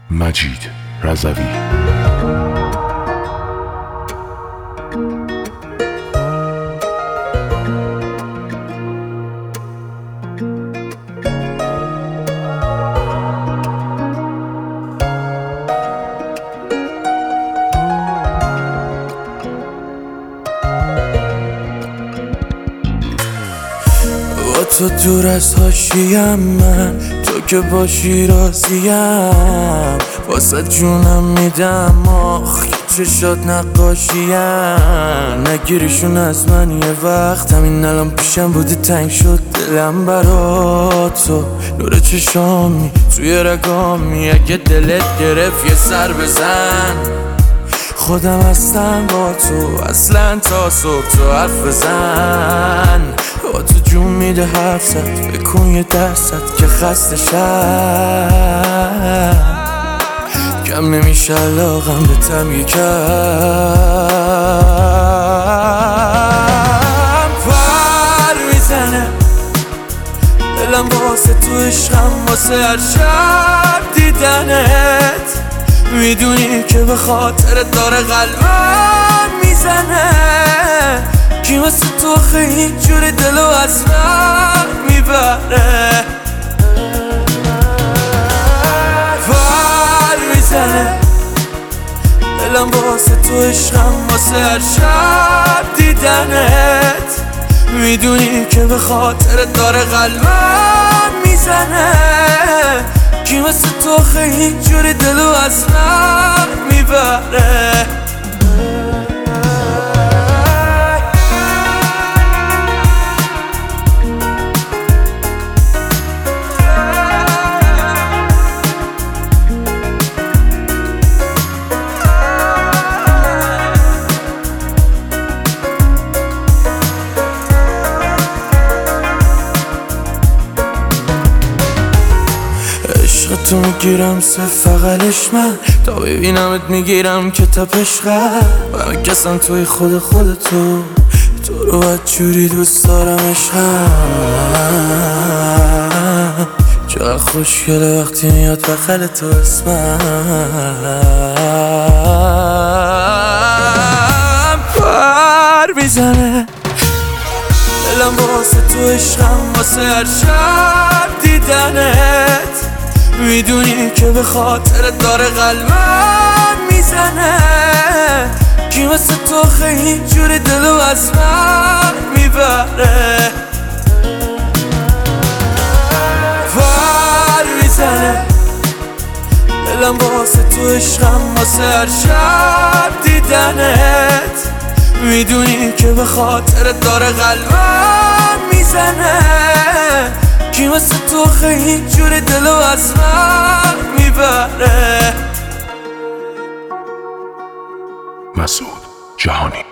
مجید رضوی. با تو دور از حاشیم، من تو که باشی راضیم، واسه جونم میدم آخ چشات نقاشیم. نگیریشون از من یه وقت، همین الان پیشم بودی تنگ شد دلم برا تو. نور چشامی توی رگامی، اگه دلت گرفت یه سر بزن. خودم هستم با تو اصلا تا صبح، تو حرف بزن. با تو جون میده حرف زد، بکن یه درصد که خسته شم. کم نمیشه علاقم به تم یکم. پر میزنه دلم واسه تو، عشقم واسه هر شب دیدنت. میدونی که به خاطر داره قلبم میزنه. کی مثل تو خیلی جوری دلو از من میبره. پر میزنه دلم واسه تو، عشقم واسه هر شب دیدنت. میدونی که به خاطر داره قلبم میزنه. کی مثل تو خیلی جوری دلو از من میبره. تو میگیرم صرف فقلش من، تا ببینمت میگیرم که تپش قلب. من کسم توی خودتو، تو رو باید جوری دوست دارم عشقم. چقدر خوشگله وقتی میاد بغل تو اسمم. پر میزنه دلم واسه تو، عشقم واسه هر شب دیدنت. میدونی که به خاطر داره قلبم میزنه. کی مثل تو خیلی جوری دلو از من میبره. پر میزنه دلم واسه تو، عشقم واسه هر شب دیدنت. میدونی که به خاطر داره قلبم میزنه. کی مثل تو خیلی جوری دلو از من میبره. مسعود جهانی.